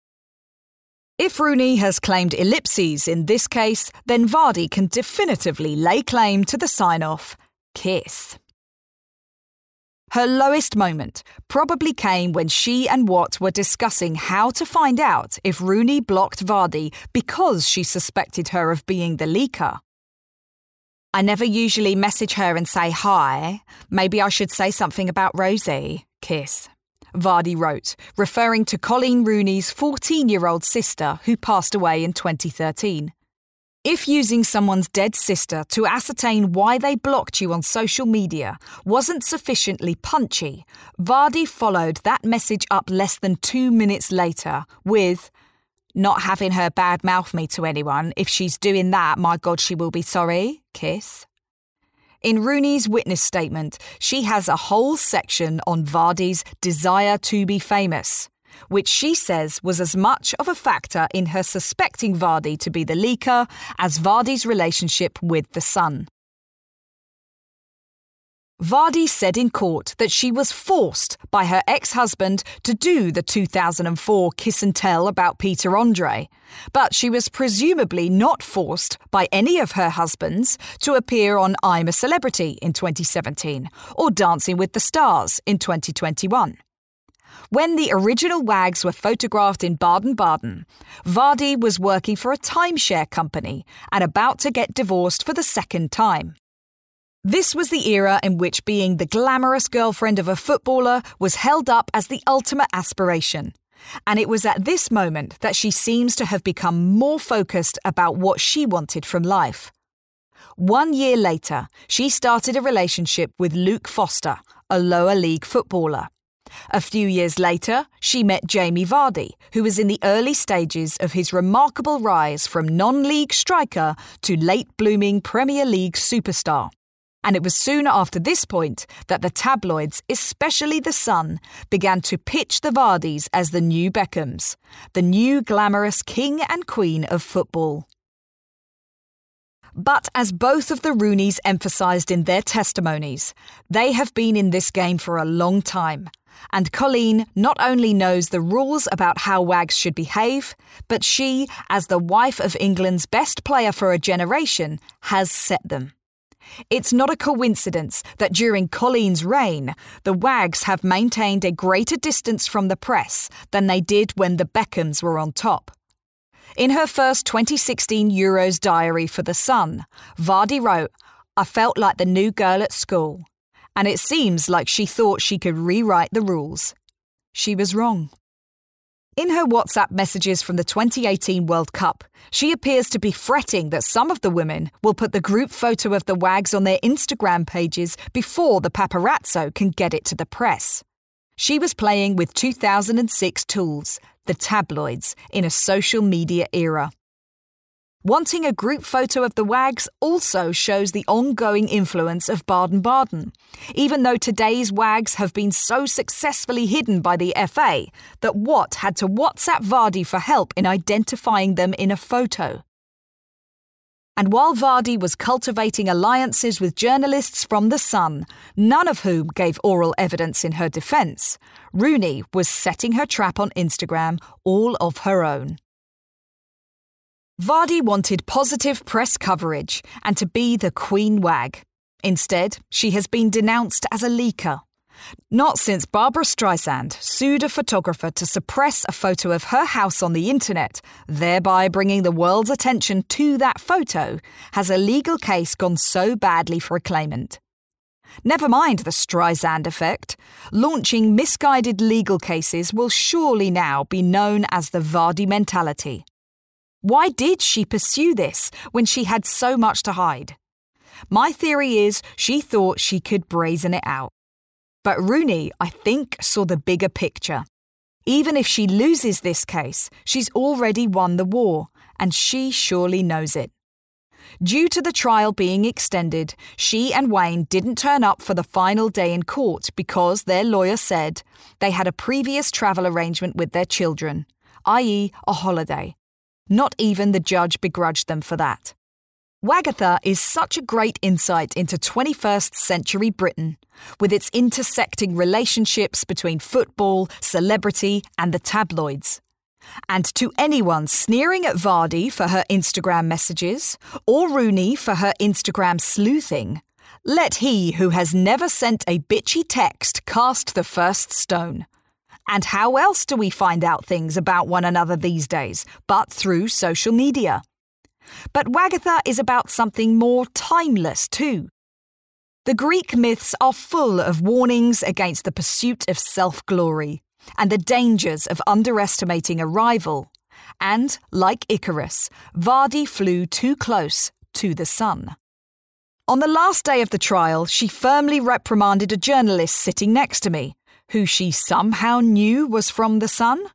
If Rooney has claimed ellipses in this case, then Vardy can definitively lay claim to the sign-off, kiss. Her lowest moment probably came when she and Watt were discussing how to find out if Rooney blocked Vardy because she suspected her of being the leaker. "I never usually message her and say hi. Maybe I should say something about Rosie. Kiss," Vardy wrote, referring to Colleen Rooney's 14-year-old sister who passed away in 2013. If using someone's dead sister to ascertain why they blocked you on social media wasn't sufficiently punchy, Vardy followed that message up less than 2 minutes later with, Not having her bad mouth me to anyone. If she's doing that, my God, she will be sorry. Kiss. In Rooney's witness statement, she has a whole section on Vardy's desire to be famous, which she says was as much of a factor in her suspecting Vardy to be the leaker as Vardy's relationship with The Sun. Vardy said in court that she was forced by her ex-husband to do the 2004 kiss and tell about Peter Andre, but she was presumably not forced by any of her husbands to appear on I'm a Celebrity in 2017 or Dancing with the Stars in 2021. When the original Wags were photographed in Baden-Baden, Vardy was working for a timeshare company and about to get divorced for the second time. This was the era in which being the glamorous girlfriend of a footballer was held up as the ultimate aspiration, and it was at this moment that she seems to have become more focused about what she wanted from life. 1 year later, she started a relationship with Luke Foster, a lower league footballer. A few years later, she met Jamie Vardy, who was in the early stages of his remarkable rise from non-league striker to late-blooming Premier League superstar. And it was soon after this point that the tabloids, especially The Sun, began to pitch the Vardys as the new Beckhams, the new glamorous king and queen of football. But as both of the Rooneys emphasised in their testimonies, they have been in this game for a long time, and Colleen not only knows the rules about how Wags should behave, but she, as the wife of England's best player for a generation, has set them. It's not a coincidence that during Colleen's reign, the Wags have maintained a greater distance from the press than they did when the Beckhams were on top. In her first 2016 Euros diary for The Sun, Vardy wrote, "I felt like the new girl at school," and it seems like she thought she could rewrite the rules. She was wrong. In her WhatsApp messages from the 2018 World Cup, she appears to be fretting that some of the women will put the group photo of the Wags on their Instagram pages before the paparazzo can get it to the press. She was playing with 2006 tools, the tabloids, in a social media era. Wanting a group photo of the Wags also shows the ongoing influence of Baden-Baden, even though today's Wags have been so successfully hidden by the FA that Watt had to WhatsApp Vardy for help in identifying them in a photo. And while Vardy was cultivating alliances with journalists from The Sun, none of whom gave oral evidence in her defence, Rooney was setting her trap on Instagram all of her own. Vardy wanted positive press coverage and to be the Queen Wag. Instead, she has been denounced as a leaker. Not since Barbra Streisand sued a photographer to suppress a photo of her house on the internet, thereby bringing the world's attention to that photo, has a legal case gone so badly for a claimant. Never mind the Streisand effect. Launching misguided legal cases will surely now be known as the Vardy mentality. Why did she pursue this when she had so much to hide? My theory is she thought she could brazen it out. But Rooney, I think, saw the bigger picture. Even if she loses this case, she's already won the war, and she surely knows it. Due to the trial being extended, she and Wayne didn't turn up for the final day in court because their lawyer said they had a previous travel arrangement with their children, i.e. a holiday. Not even the judge begrudged them for that. Wagatha is such a great insight into 21st century Britain, with its intersecting relationships between football, celebrity, and the tabloids. And to anyone sneering at Vardy for her Instagram messages, or Rooney for her Instagram sleuthing, let he who has never sent a bitchy text cast the first stone. And how else do we find out things about one another these days, but through social media? But Wagatha is about something more timeless too. The Greek myths are full of warnings against the pursuit of self-glory and the dangers of underestimating a rival. And, like Icarus, Vardy flew too close to the sun. On the last day of the trial, she firmly reprimanded a journalist sitting next to me, who she somehow knew was from The Sun,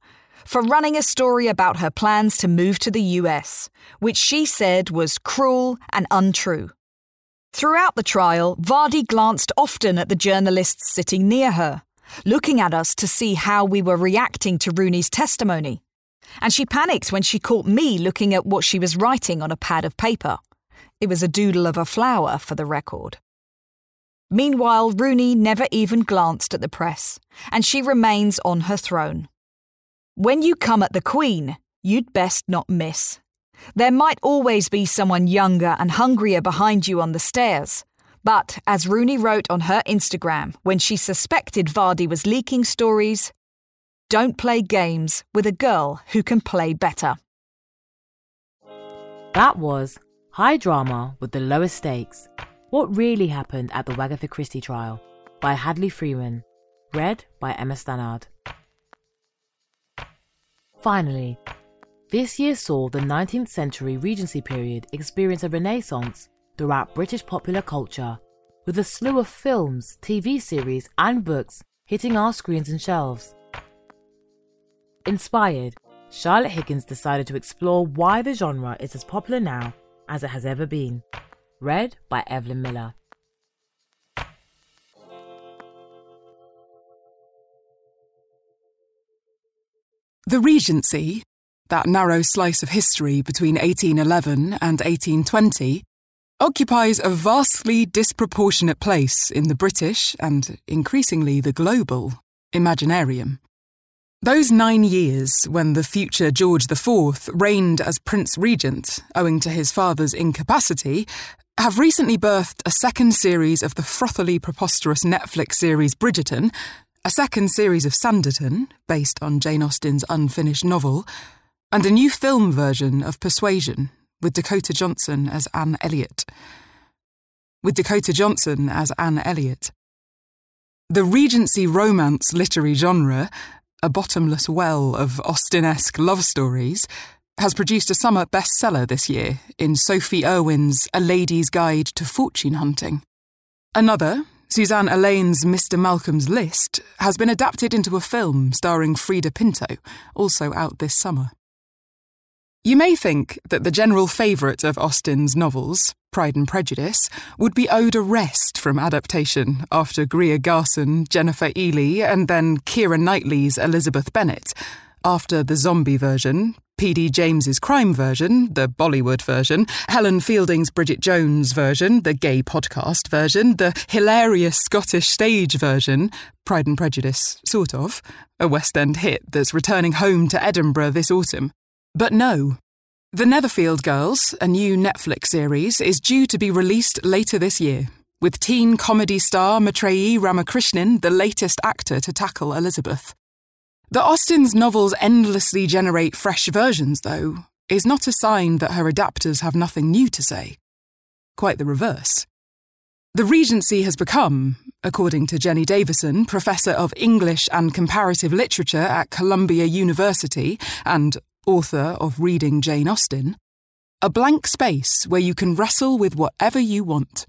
for running a story about her plans to move to the US, which she said was cruel and untrue. Throughout the trial, Vardy glanced often at the journalists sitting near her, looking at us to see how we were reacting to Rooney's testimony. And she panicked when she caught me looking at what she was writing on a pad of paper. It was a doodle of a flower, for the record. Meanwhile, Rooney never even glanced at the press, and she remains on her throne. When you come at the Queen, you'd best not miss. There might always be someone younger and hungrier behind you on the stairs, but as Rooney wrote on her Instagram when she suspected Vardy was leaking stories, don't play games with a girl who can play better. That was High Drama with the Lowest Stakes. What Really Happened at the Wagatha Christie Trial by Hadley Freeman. Read by Emma Stannard. Finally, this year saw the 19th century Regency period experience a renaissance throughout British popular culture, with a slew of films, TV series and books hitting our screens and shelves. Inspired, Charlotte Higgins decided to explore why the genre is as popular now as it has ever been. Read by Evelyn Miller. The Regency, that narrow slice of history between 1811 and 1820, occupies a vastly disproportionate place in the British and, increasingly, the global imaginarium. Those 9 years when the future George IV reigned as Prince Regent, owing to his father's incapacity, have recently birthed a second series of the frothily preposterous Netflix series Bridgerton, a second series of Sanditon, based on Jane Austen's unfinished novel, and a new film version of Persuasion, with Dakota Johnson as Anne Elliot. The Regency romance literary genre, a bottomless well of Austen-esque love stories, has produced a summer bestseller this year in Sophie Irwin's A Lady's Guide to Fortune Hunting. Another, Suzanne Elaine's Mr. Malcolm's List, has been adapted into a film starring Frida Pinto, also out this summer. You may think that the general favourite of Austen's novels, Pride and Prejudice, would be owed a rest from adaptation after Greer Garson, Jennifer Ely, and then Keira Knightley's Elizabeth Bennet, after the zombie version, P.D. James's crime version, the Bollywood version, Helen Fielding's Bridget Jones version, the gay podcast version, the hilarious Scottish stage version, Pride and Prejudice, sort of, a West End hit that's returning home to Edinburgh this autumn. But no. The Netherfield Girls, a new Netflix series, is due to be released later this year, with teen comedy star Maitreyi Ramakrishnan the latest actor to tackle Elizabeth. That Austen's novels endlessly generate fresh versions, though, is not a sign that her adapters have nothing new to say. Quite the reverse. The Regency has become, according to Jenny Davison, Professor of English and Comparative Literature at Columbia University and author of Reading Jane Austen, a blank space where you can wrestle with whatever you want.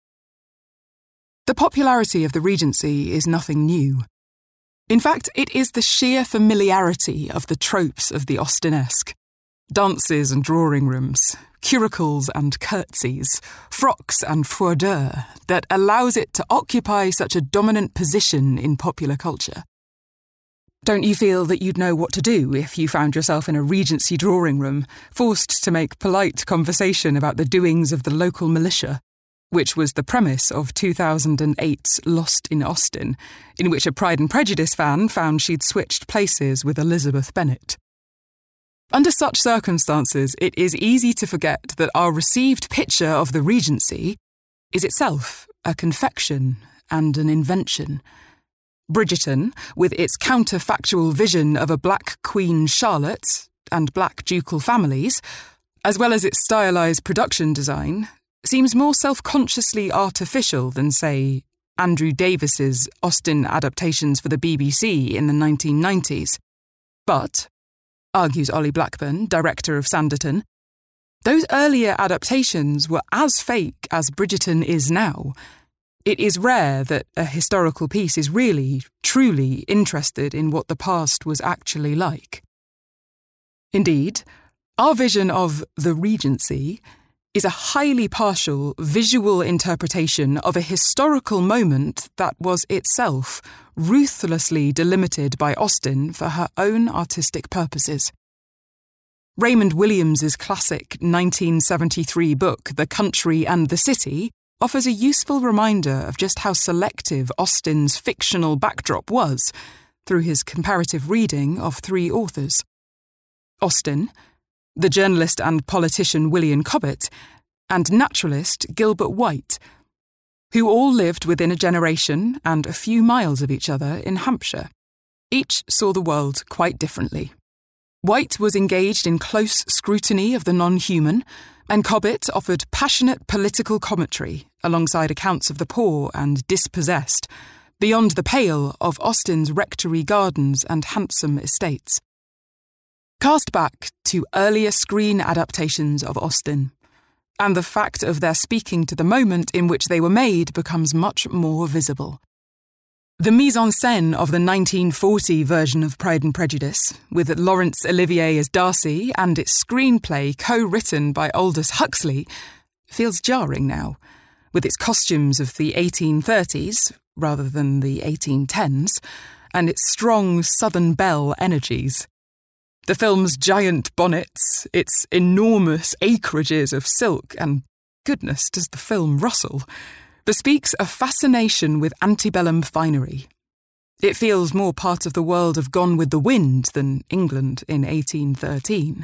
The popularity of the Regency is nothing new. In fact, it is the sheer familiarity of the tropes of the Austen-esque. Dances and drawing rooms, curricles and curtsies, frocks and four d'oeuvre that allows it to occupy such a dominant position in popular culture. Don't you feel that you'd know what to do if you found yourself in a Regency drawing room, forced to make polite conversation about the doings of the local militia, which was the premise of 2008's Lost in Austen, in which a Pride and Prejudice fan found she'd switched places with Elizabeth Bennet. Under such circumstances, it is easy to forget that our received picture of the Regency is itself a confection and an invention. Bridgerton, with its counterfactual vision of a black Queen Charlotte and black ducal families, as well as its stylised production design, seems more self-consciously artificial than, say, Andrew Davis's Austen adaptations for the BBC in the 1990s. But, argues Ollie Blackburn, director of Sanditon, those earlier adaptations were as fake as Bridgerton is now. It is rare that a historical piece is really, truly interested in what the past was actually like. Indeed, our vision of the Regency is a highly partial visual interpretation of a historical moment that was itself ruthlessly delimited by Austen for her own artistic purposes. Raymond Williams's classic 1973 book, The Country and the City, offers a useful reminder of just how selective Austen's fictional backdrop was through his comparative reading of three authors: Austen, the journalist and politician William Cobbett, and naturalist Gilbert White, who all lived within a generation and a few miles of each other in Hampshire. Each saw the world quite differently. White was engaged in close scrutiny of the non-human, and Cobbett offered passionate political commentary alongside accounts of the poor and dispossessed, beyond the pale of Austen's rectory gardens and handsome estates. Cast back to earlier screen adaptations of Austen, and the fact of their speaking to the moment in which they were made becomes much more visible. The mise-en-scène of the 1940 version of Pride and Prejudice, with Laurence Olivier as Darcy and its screenplay co-written by Aldous Huxley, feels jarring now, with its costumes of the 1830s rather than the 1810s, and its strong Southern belle energies. The film's giant bonnets, its enormous acreages of silk, and goodness, does the film rustle, bespeaks a fascination with antebellum finery. It feels more part of the world of Gone with the Wind than England in 1813.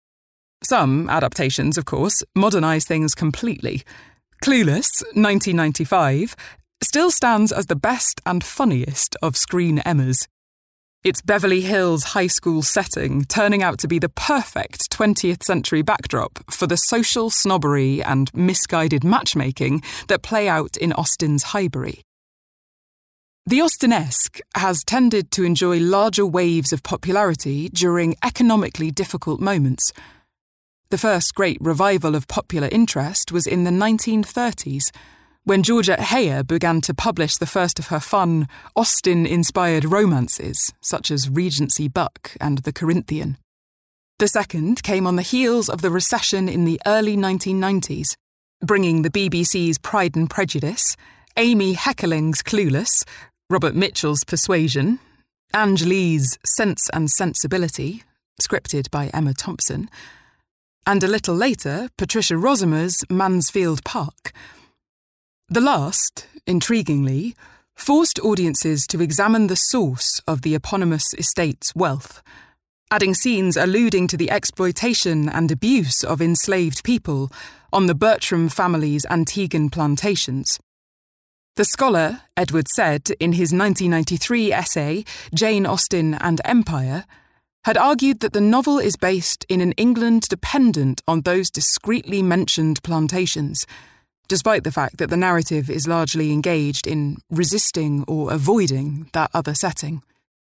Some adaptations, of course, modernise things completely. Clueless, 1995, still stands as the best and funniest of screen Emmas. Its Beverly Hills high school setting turning out to be the perfect 20th century backdrop for the social snobbery and misguided matchmaking that play out in Austen's Highbury. The Austenesque has tended to enjoy larger waves of popularity during economically difficult moments. The first great revival of popular interest was in the 1930s, when Georgette Heyer began to publish the first of her fun, Austen-inspired romances, such as Regency Buck and The Corinthian. The second came on the heels of the recession in the early 1990s, bringing the BBC's Pride and Prejudice, Amy Heckerling's Clueless, Robert Mitchell's Persuasion, Ange Lee's Sense and Sensibility, scripted by Emma Thompson, and a little later, Patricia Rozema's Mansfield Park. The last, intriguingly, forced audiences to examine the source of the eponymous estate's wealth, adding scenes alluding to the exploitation and abuse of enslaved people on the Bertram family's Antiguan plantations. The scholar, Edward said in his 1993 essay, Jane Austen and Empire, had argued that the novel is based in an England dependent on those discreetly mentioned plantations, despite the fact that the narrative is largely engaged in resisting or avoiding that other setting.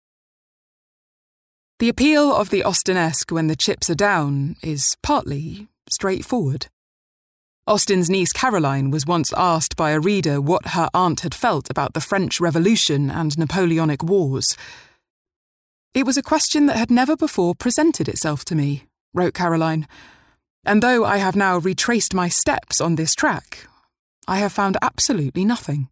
The appeal of the Austenesque when the chips are down is partly straightforward. Austen's niece Caroline was once asked by a reader what her aunt had felt about the French Revolution and Napoleonic Wars. "It was a question that had never before presented itself to me," wrote Caroline, "and though I have now retraced my steps on this track, I have found absolutely nothing."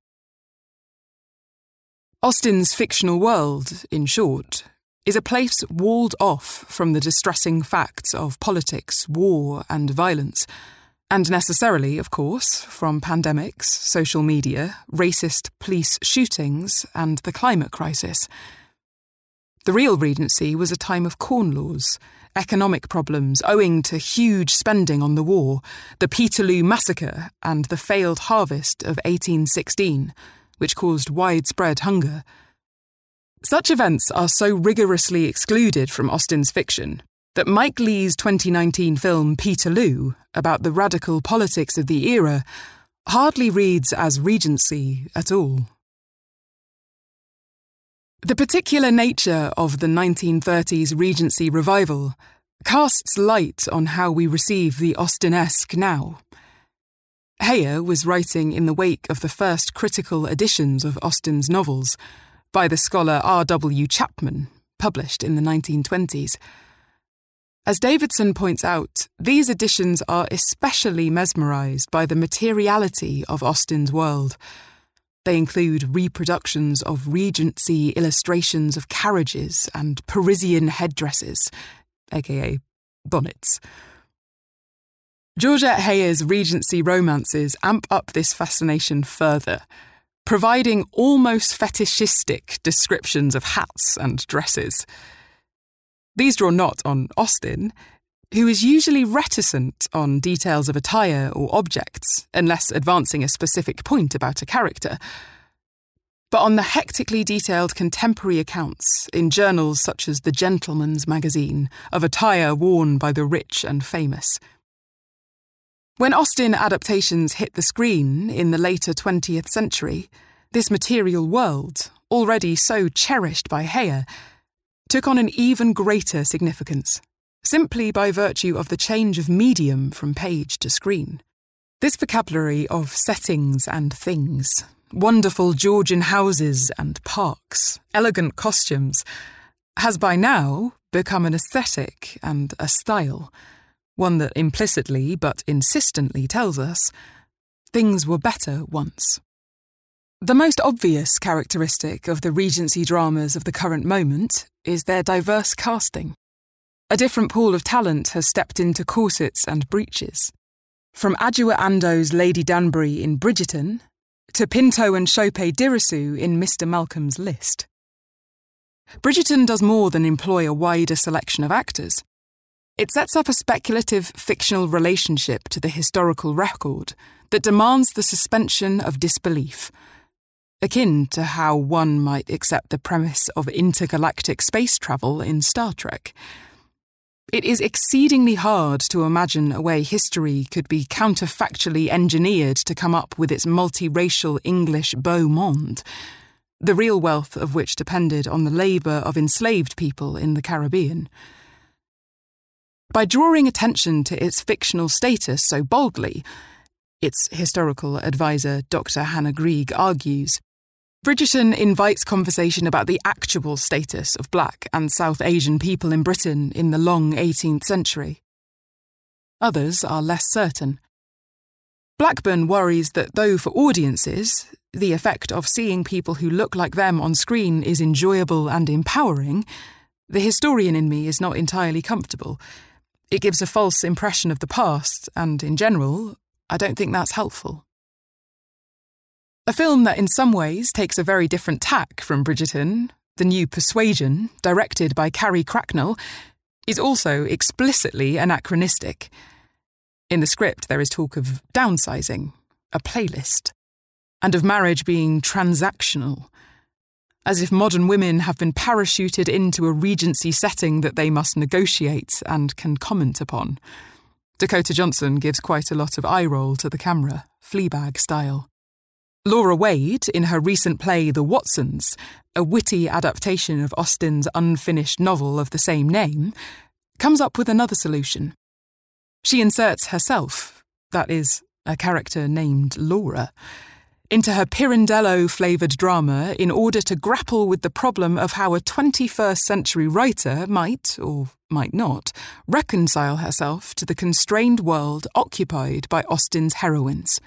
Austen's fictional world, in short, is a place walled off from the distressing facts of politics, war, and violence, and necessarily, of course, from pandemics, social media, racist police shootings, and the climate crisis. The real Regency was a time of corn laws, economic problems owing to huge spending on the war, the Peterloo Massacre and the failed harvest of 1816, which caused widespread hunger. Such events are so rigorously excluded from Austen's fiction that Mike Leigh's 2019 film Peterloo, about the radical politics of the era, hardly reads as Regency at all. The particular nature of the 1930s Regency revival casts light on how we receive the Austenesque now. Heyer was writing in the wake of the first critical editions of Austen's novels by the scholar R.W. Chapman, published in the 1920s. As Davidson points out, these editions are especially mesmerised by the materiality of Austen's world. They include reproductions of Regency illustrations of carriages and Parisian headdresses, aka bonnets. Georgette Heyer's Regency romances amp up this fascination further, providing almost fetishistic descriptions of hats and dresses. These draw not on Austen, who is usually reticent on details of attire or objects, unless advancing a specific point about a character, but on the hectically detailed contemporary accounts in journals such as The Gentleman's Magazine of attire worn by the rich and famous. When Austen adaptations hit the screen in the later 20th century, this material world, already so cherished by Heyer, took on an even greater significance, simply by virtue of the change of medium from page to screen. This vocabulary of settings and things, wonderful Georgian houses and parks, elegant costumes, has by now become an aesthetic and a style, one that implicitly but insistently tells us things were better once. The most obvious characteristic of the Regency dramas of the current moment is their diverse casting. A different pool of talent has stepped into corsets and breeches. From Adjoa Andoh's Lady Danbury in Bridgerton to Pinto and Chope Dirisu in Mr. Malcolm's List. Bridgerton does more than employ a wider selection of actors. It sets up a speculative fictional relationship to the historical record that demands the suspension of disbelief, akin to how one might accept the premise of intergalactic space travel in Star Trek. It is exceedingly hard to imagine a way history could be counterfactually engineered to come up with its multiracial English beau monde, the real wealth of which depended on the labour of enslaved people in the Caribbean. By drawing attention to its fictional status so boldly, its historical advisor Dr. Hannah Grieg argues, Bridgerton invites conversation about the actual status of Black and South Asian people in Britain in the long 18th century. Others are less certain. Blackburn worries that though for audiences, the effect of seeing people who look like them on screen is enjoyable and empowering, the historian in me is not entirely comfortable. It gives a false impression of the past, and in general, I don't think that's helpful. A film that in some ways takes a very different tack from Bridgerton, The New Persuasion, directed by Carrie Cracknell, is also explicitly anachronistic. In the script there is talk of downsizing, a playlist, and of marriage being transactional, as if modern women have been parachuted into a Regency setting that they must negotiate and can comment upon. Dakota Johnson gives quite a lot of eye roll to the camera, Fleabag style. Laura Wade, in her recent play The Watsons, a witty adaptation of Austen's unfinished novel of the same name, comes up with another solution. She inserts herself, that is, a character named Laura, into her Pirandello-flavoured drama in order to grapple with the problem of how a 21st century writer might, or might not, reconcile herself to the constrained world occupied by Austen's heroines.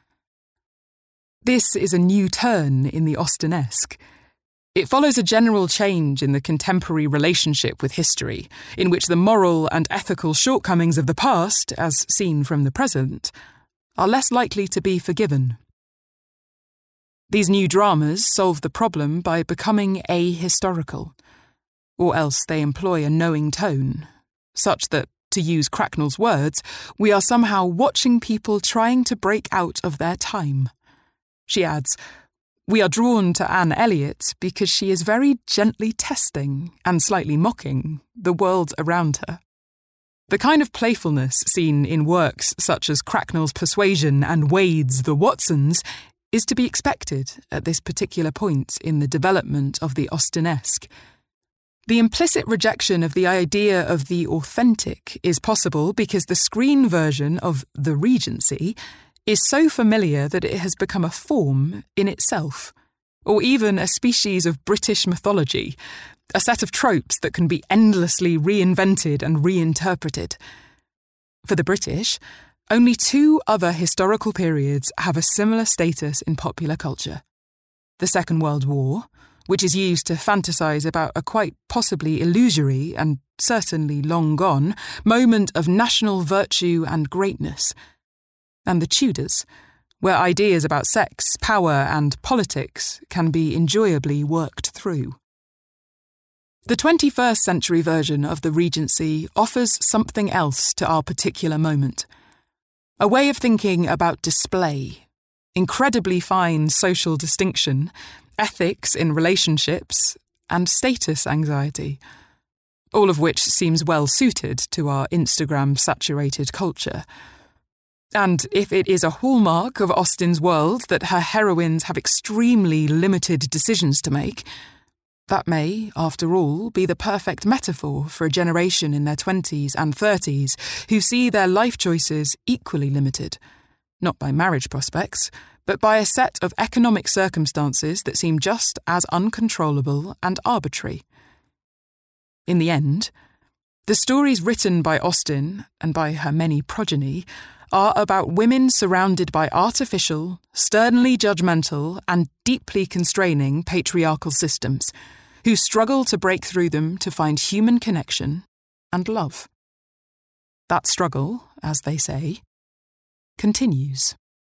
This is a new turn in the Austenesque. It follows a general change in the contemporary relationship with history, in which the moral and ethical shortcomings of the past, as seen from the present, are less likely to be forgiven. These new dramas solve the problem by becoming ahistorical, or else they employ a knowing tone, such that, to use Cracknell's words, we are somehow watching people trying to break out of their time. She adds, "We are drawn to Anne Elliot because she is very gently testing and slightly mocking the world around her." The kind of playfulness seen in works such as Cracknell's Persuasion and Wade's The Watsons is to be expected at this particular point in the development of the Austenesque. The implicit rejection of the idea of the authentic is possible because the screen version of The Regency is so familiar that it has become a form in itself, or even a species of British mythology, a set of tropes that can be endlessly reinvented and reinterpreted. For the British, only 2 other historical periods have a similar status in popular culture. The Second World War, which is used to fantasise about a quite possibly illusory and certainly long gone moment of national virtue and greatness. And the Tudors, where ideas about sex, power and politics can be enjoyably worked through. The 21st century version of the Regency offers something else to our particular moment. A way of thinking about display, incredibly fine social distinction, ethics in relationships, and status anxiety, all of which seems well suited to our Instagram-saturated culture. And if it is a hallmark of Austen's world that her heroines have extremely limited decisions to make, that may, after all, be the perfect metaphor for a generation in their 20s and 30s who see their life choices equally limited, not by marriage prospects, but by a set of economic circumstances that seem just as uncontrollable and arbitrary. In the end, the stories written by Austen, and by her many progeny, are about women surrounded by artificial, sternly judgmental, and deeply constraining patriarchal systems, who struggle to break through them to find human connection and love. That struggle, as they say, continues.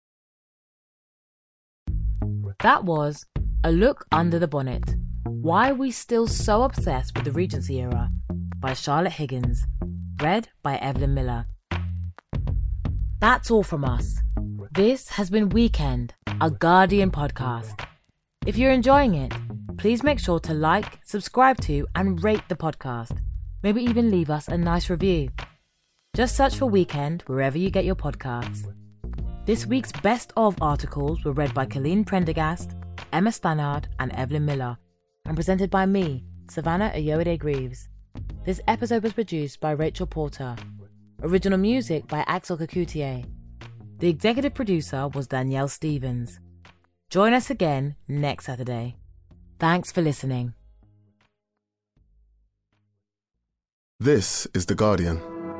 That was A Look Under the Bonnet, Why We Still So Obsessed with the Regency Era by Charlotte Higgins, read by Evelyn Miller. That's all from us. This has been Weekend, a Guardian podcast. If you're enjoying it, please make sure to like, subscribe to, and rate the podcast. Maybe even leave us a nice review. Just search for Weekend wherever you get your podcasts. This week's Best Of articles were read by Colleen Prendergast, Emma Stannard, and Evelyn Miller, and presented by me, Savannah Ayoade-Greaves. This episode was produced by Rachel Porter. Original music by Axel Kacoutié. The executive producer was Danielle Stevens. Join us again next Saturday. Thanks for listening. This is The Guardian.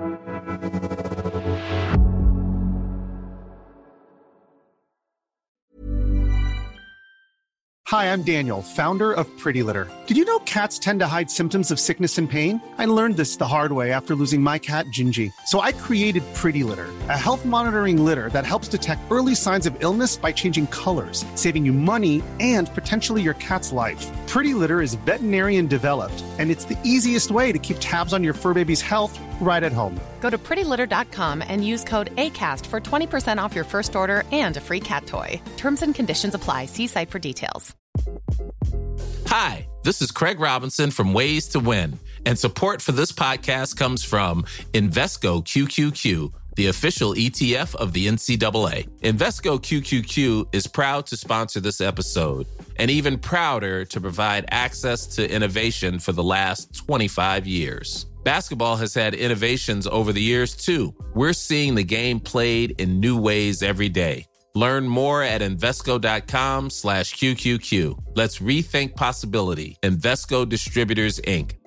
Hi, I'm Daniel, founder of Pretty Litter. Did you know cats tend to hide symptoms of sickness and pain? I learned this the hard way after losing my cat, Gingy. So I created Pretty Litter, a health monitoring litter that helps detect early signs of illness by changing colors, saving you money and potentially your cat's life. Pretty Litter is veterinarian developed, and it's the easiest way to keep tabs on your fur baby's health right at home. Go to prettylitter.com and use code ACAST for 20% off your first order and a free cat toy. Terms and conditions apply. See site for details. Hi, this is Craig Robinson from Ways to Win, and support for this podcast comes from Invesco QQQ, the official ETF of the NCAA. Invesco QQQ is proud to sponsor this episode, and even prouder to provide access to innovation for the last 25 years. Basketball has had innovations over the years, too. We're seeing the game played in new ways every day. Learn more at Invesco.com/QQQ. Let's rethink possibility. Invesco Distributors, Inc.